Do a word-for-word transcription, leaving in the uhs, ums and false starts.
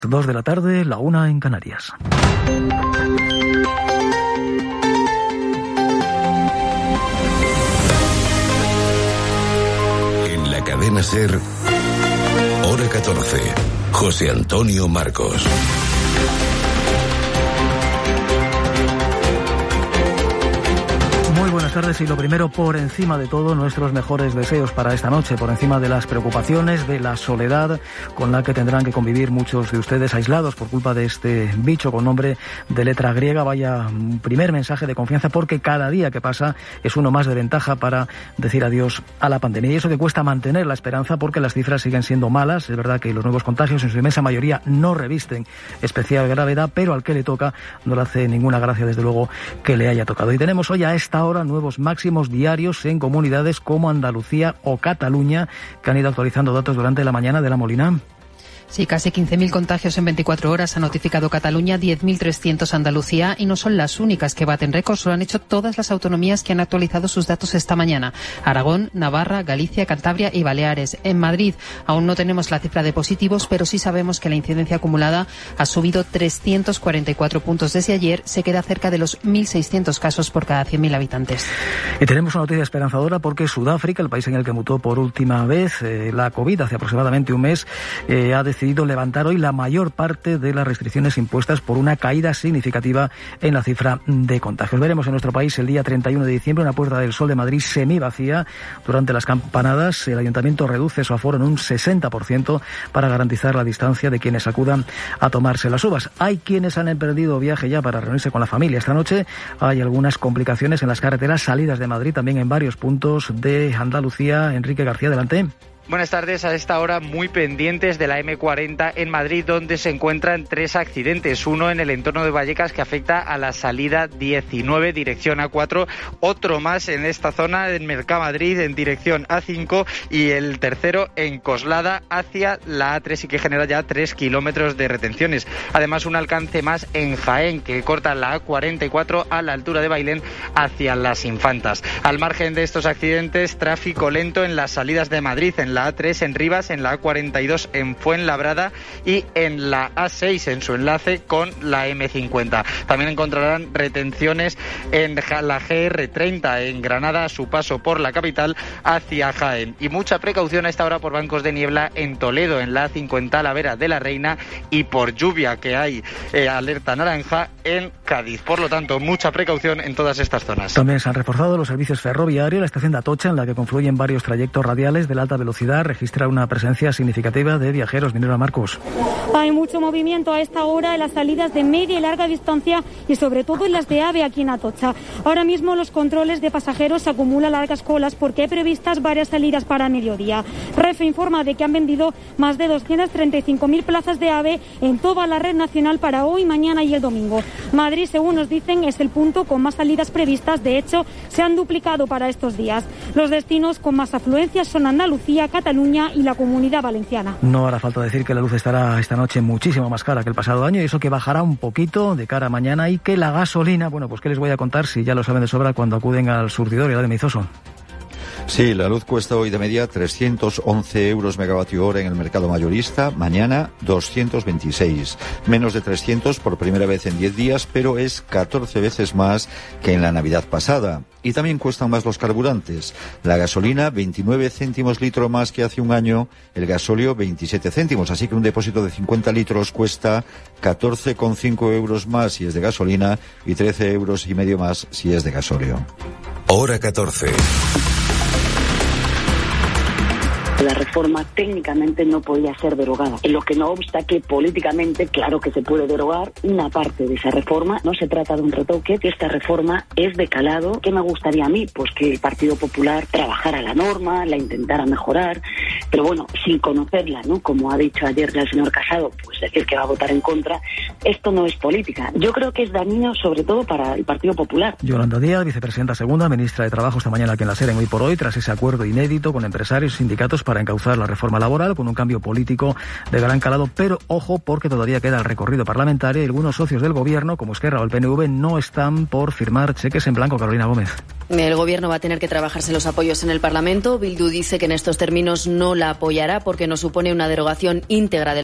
Dos de la tarde, la una en Canarias. En la cadena SER, hora catorce, José Antonio Marcos. Muy buenas tardes y lo primero, por encima de todo, nuestros mejores deseos para esta noche, por encima de las preocupaciones, de la soledad con la que tendrán que convivir muchos de ustedes aislados por culpa de este bicho con nombre de letra griega. Vaya un primer mensaje de confianza, porque cada día que pasa es uno más de ventaja para decir adiós a la pandemia. Y eso que cuesta mantener la esperanza, porque las cifras siguen siendo malas. Es verdad que los nuevos contagios en su inmensa mayoría no revisten especial gravedad, pero al que le toca no le hace ninguna gracia, desde luego, que le haya tocado. Y tenemos hoy a esta hora nuevos máximos diarios en comunidades como Andalucía o Cataluña, que han ido actualizando datos durante la mañana. De la Molina. Sí, casi quince mil contagios en veinticuatro horas ha notificado Cataluña, diez mil trescientos Andalucía, y no son las únicas que baten récords, lo han hecho todas las autonomías que han actualizado sus datos esta mañana: Aragón, Navarra, Galicia, Cantabria y Baleares. En Madrid aún no tenemos la cifra de positivos, pero sí sabemos que la incidencia acumulada ha subido trescientos cuarenta y cuatro puntos desde ayer, se queda cerca de los mil seiscientos casos por cada cien mil habitantes. Y tenemos una noticia esperanzadora, porque Sudáfrica, el país en el que mutó por última vez eh, la COVID hace aproximadamente un mes, eh, ha decidido decidido levantar hoy la mayor parte de las restricciones impuestas por una caída significativa en la cifra de contagios. Veremos en nuestro país el día treinta y uno de diciembre una Puerta del Sol de Madrid semivacía. Durante las campanadas, el Ayuntamiento reduce su aforo en un sesenta por ciento para garantizar la distancia de quienes acudan a tomarse las uvas. Hay quienes han emprendido viaje ya para reunirse con la familia. Esta noche hay algunas complicaciones en las carreteras salidas de Madrid, también en varios puntos de Andalucía. Enrique García, adelante. Buenas tardes. A esta hora muy pendientes de la eme cuarenta en Madrid, donde se encuentran tres accidentes. Uno en el entorno de Vallecas, que afecta a la salida diecinueve, dirección A cuatro. Otro más en esta zona, en Mercamadrid, en dirección A cinco. Y el tercero en Coslada, hacia la A tres, y que genera ya tres kilómetros de retenciones. Además, un alcance más en Jaén, que corta la A cuarenta y cuatro a la altura de Bailén hacia Las Infantas. Al margen de estos accidentes, tráfico lento en las salidas de Madrid, en la A tres en Rivas, en la A cuarenta y dos en Fuenlabrada y en la A seis en su enlace con la eme cincuenta. También encontrarán retenciones en la ge erre treinta en Granada, a su paso por la capital hacia Jaén. Y mucha precaución a esta hora por bancos de niebla en Toledo, en la A cincuenta a la vera de la Reina, y por lluvia, que hay eh, alerta naranja en Cádiz. Por lo tanto, mucha precaución en todas estas zonas. También se han reforzado los servicios ferroviarios. La estación de Atocha, en la que confluyen varios trayectos radiales de la alta velocidad, registra una presencia significativa de viajeros. Minera Marcos. Hay mucho movimiento a esta hora en las salidas de media y larga distancia, y sobre todo en las de AVE aquí en Atocha. Ahora mismo los controles de pasajeros acumulan largas colas, porque hay previstas varias salidas para mediodía. Renfe informa de que han vendido más de doscientas treinta y cinco mil plazas de AVE en toda la red nacional para hoy, mañana y el domingo. Madrid, según nos dicen, es el punto con más salidas previstas. De hecho, se han duplicado para estos días. Los destinos con más afluencias son Andalucía, Cataluña y la Comunidad Valenciana. No hará falta decir que la luz estará esta noche muchísimo más cara que el pasado año, y eso que bajará un poquito de cara a mañana, y que la gasolina, bueno, pues qué les voy a contar si ya lo saben de sobra cuando acuden al surtidor. Y la de Meizoso. Sí, la luz cuesta hoy de media trescientos once euros megavatio hora en el mercado mayorista, mañana doscientos veintiséis, menos de trescientos por primera vez en diez días, pero es catorce veces más que en la Navidad pasada. Y también cuestan más los carburantes. La gasolina, veintinueve céntimos litro más que hace un año, el gasóleo, veintisiete céntimos, así que un depósito de cincuenta litros cuesta catorce coma cinco euros más si es de gasolina y trece euros y medio más si es de gasóleo. Hora catorce. La reforma técnicamente no podía ser derogada, en lo que no obsta que políticamente, claro que se puede derogar una parte de esa reforma. No se trata de un retoque, que esta reforma es de calado. ¿Qué me gustaría a mí? Pues que el Partido Popular trabajara la norma, la intentara mejorar, pero bueno, sin conocerla, ¿no? Como ha dicho ayer el señor Casado, pues decir que va a votar en contra, esto no es política. Yo creo que es dañino sobre todo para el Partido Popular. Yolanda Díaz, vicepresidenta segunda, ministra de Trabajo, esta mañana aquí en la SER en Hoy por Hoy, tras ese acuerdo inédito con empresarios y sindicatos para encauzar la reforma laboral con un cambio político de gran calado, pero ojo, porque todavía queda el recorrido parlamentario y algunos socios del gobierno, como Esquerra o el P N V, no están por firmar cheques en blanco. Carolina Gómez. El gobierno va a tener que trabajarse los apoyos en el Parlamento. Bildu dice que en estos términos no la apoyará porque no supone una derogación íntegra del